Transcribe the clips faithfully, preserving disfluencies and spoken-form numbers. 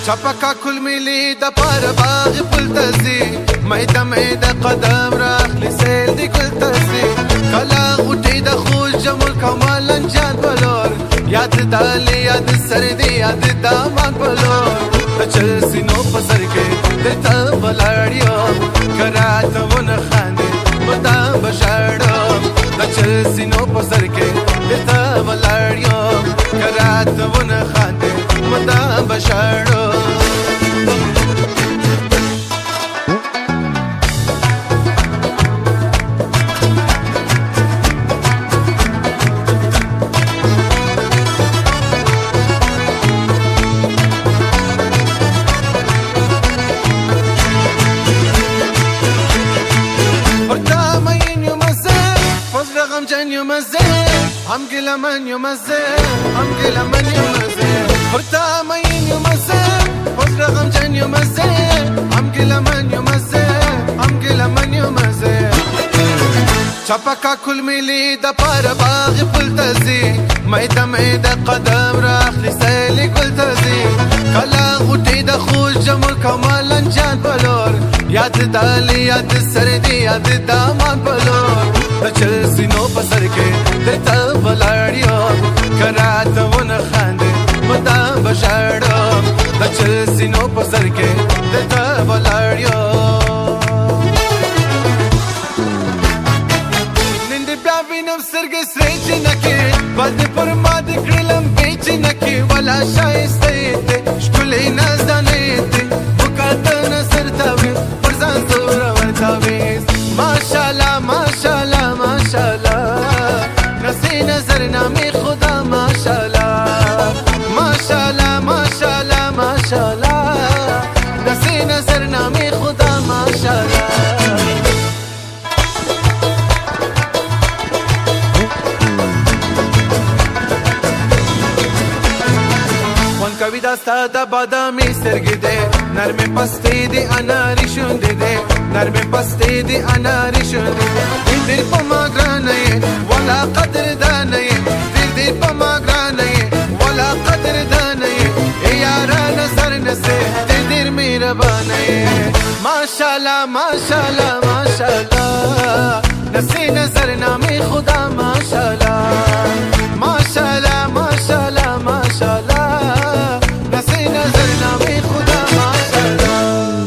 چپکا کل ملی د پار باغ پل تزي مېدا مېدا قدم راخلی سیل دی کل تزي کلا غټي د خوش جمل کمال انجان بلور یاد دالي یاد سردي یاد دامان بلور چل سينو پسر کې دتا بلاړیو کرات ون خاندې مدا بشاړو چل سينو پسر کې دتا بلاړیو کرات ون خاندې مدا بشاړو هم گلا من یو مزه هم گلا من یو مزه خورتا مین یو مزه باز رقم جن یو مزه هم گلا من یو مزه هم گلا من یو مزه چپکا کل ملی د پار باغ پل تزي مېدا مېدا قدم راخلی سیل کل تزي کلا غټي د خوش جمل کمال انجان بلور یاد دالي یاد سردي یاد دامان بلور چل سينو پسر کې دتا بلاړیو کرات ون خاندې مدا بشاړو چل سينو پسر کې دتا بلاړیو نند بیا وینم سرګ سرې جنکه بد پر ما د کړلم بیچ نکه ولا شایسته ته شکلې نازدانې ته وکړه نظر تا وې پر ځان زور ورتاوې ماشاءالله ماشاءالله ماشاءالله نسی نظر نامی خدا ماشاءالله ماشاءالله ماشاءالله ماشاءالله نسی نظر نامی خدا ماشاءالله وان کوي داستا د بادامي سترګې دې نرمه پستې دې اناري شونډې دې نرمه پستې دې اناري شونډې دې دل په ما ګرانې ولا قدر دانې دل دې په ما ګرانې ولا قدر دانې یار نظر نسه دې دې مهربانې ماشاءالله ماشاءالله ماشاءالله نسی نظر نامي خدا ماشاءالله ماشاءالله ماشاءالله ماشاءالله نسی نظر نامي خدا ماشاءالله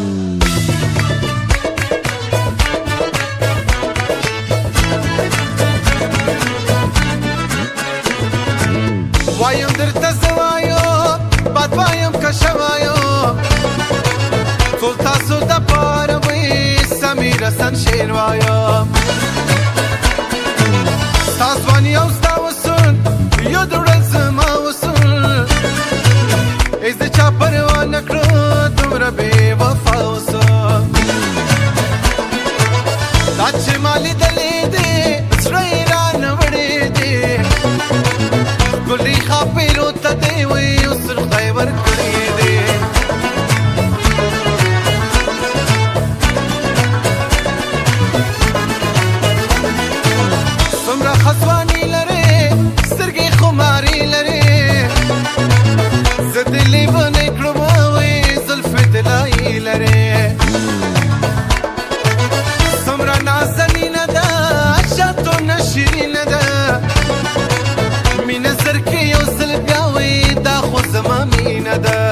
وایم درته زوایو باد وایم کشوایو ټول تاسو د پاره وې سمیر حسن شیر وایو تاسو باندې او تاسو یو درل زما وسول از د چا پروا نکړو دومره بې وفا وسو دا چې مالې دلې دې زړه یې رانه وړې دې ګلې خاپېرو ته دې وې اوس خدای ورکړې دې څومره خزواني لرې سترګې خماري لرې زه دې لیونی کړم وې زلفې طلایي لرې څومره نازنینه ده شاتونه شیرینه ده مینه زر کې یو ځل بیا وې دا خو زما مینه ده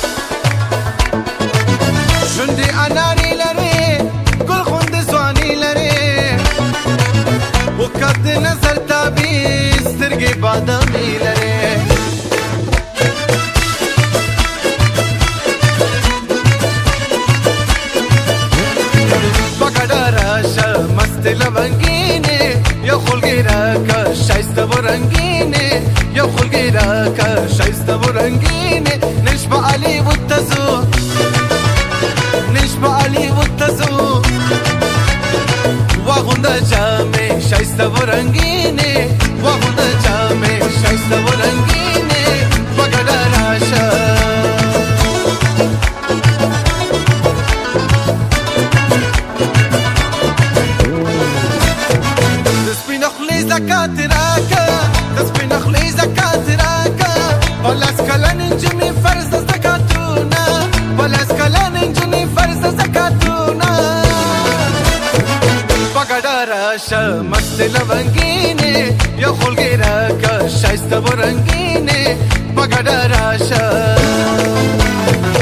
شونډې اناري لرې ګل غوندې ځواني لرې وکړه د نظر تابې سترګې بادامي لرې پکړه راشه مست لونګینې یو خلګې راکه ښایسته ورنګینې یو خلګې راکه ښایسته ورنګینې نشبه علي وتزو نشبه علي وتزو واغونده جامې ښایسته ورنګینې واغونده جامې ښایسته ورنګینې پکړه راشه زکات راکا تسبین خلی زکات راکا ولاس کلن نجمی فرض زکاتونا راشا مست لونگینه یا خلقی را که شایسته و رنگینه بگرد راشا